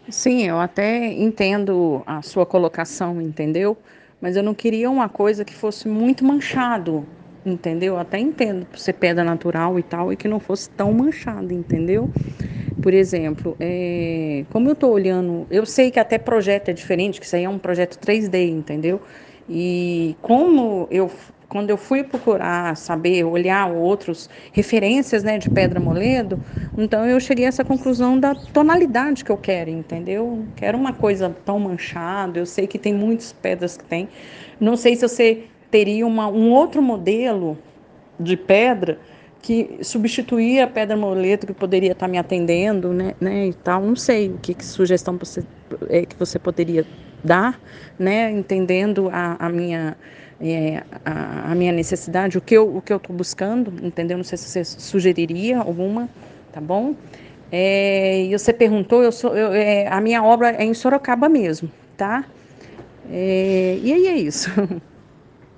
Sim, eu até entendo a sua colocação, entendeu? Mas eu não queria uma coisa que fosse muito manchado, entendeu? Eu até entendo por ser pedra natural e tal, e que não fosse tão manchado, entendeu? Por exemplo, como eu estou olhando, eu sei que até projeto é diferente, que isso aí é um projeto 3D, entendeu? E quando eu fui procurar saber, olhar outros referências, né, de Pedra Moledo, então eu cheguei a essa conclusão da tonalidade que eu quero, entendeu? Não quero uma coisa tão manchada, eu sei que tem muitas pedras que tem. Não sei se você teria um outro modelo de pedra que substituir a pedra moleto que poderia estar me atendendo, né, e tal. Não sei que sugestão que você poderia dar, né, entendendo a minha necessidade, o que eu estou buscando, entendeu? Não sei se você sugeriria alguma, tá bom? E você perguntou, a minha obra é em Sorocaba mesmo, tá? E aí é isso.